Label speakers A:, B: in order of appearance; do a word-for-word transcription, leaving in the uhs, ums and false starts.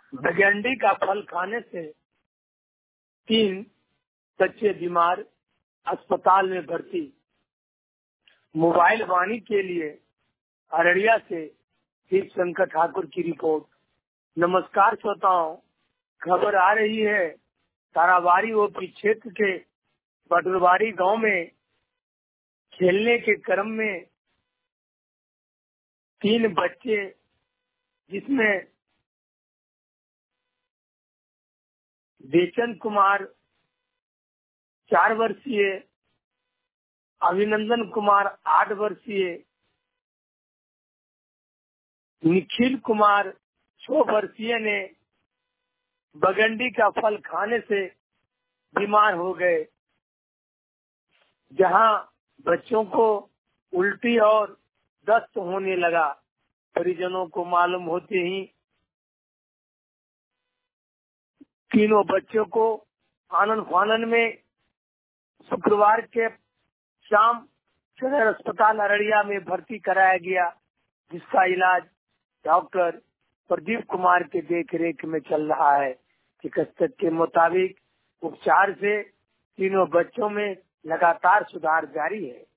A: बगंडी का फल खाने से तीन बच्चे बीमार, अस्पताल में भर्ती। मोबाइल वाणी के लिए अररिया से शिव शंकर ठाकुर की रिपोर्ट। नमस्कार श्रोताओं, खबर आ रही है ताराबाड़ी ओपी क्षेत्र के बटुरबाड़ी गांव में खेलने के क्रम में तीन बच्चे, जिसमें बेचन कुमार चार वर्षीय, अभिनंदन कुमार आठ वर्षीय, निखिल कुमार छह वर्षीय ने बगंडी का फल खाने से बीमार हो गए, जहां बच्चों को उल्टी और दस्त होने लगा। परिजनों को मालूम होते ही तीनों बच्चों को आनन फानन में शुक्रवार के शाम सदर अस्पताल अररिया में भर्ती कराया गया, जिसका इलाज डॉक्टर प्रदीप कुमार के देखरेख में चल रहा है। चिकित्सक के मुताबिक उपचार से तीनों बच्चों में लगातार सुधार जारी है।